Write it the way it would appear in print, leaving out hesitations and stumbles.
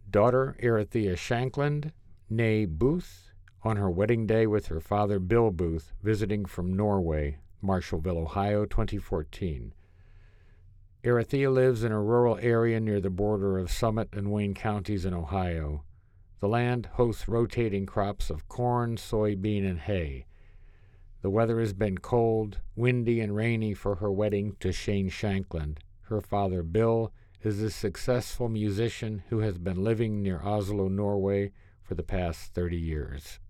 Daughter Erithia Shankland, née Booth, on her wedding day with her father Bill Booth, visiting from Norway, Marshallville, Ohio, 2014. Erithia lives in a rural area near the border of Summit and Wayne counties in Ohio. The land hosts rotating crops of corn, soybean, and hay. The weather has been cold, windy, and rainy for her wedding to Shane Shankland. Her father, Bill, is a successful musician who has been living near Oslo, Norway for the past 30 years.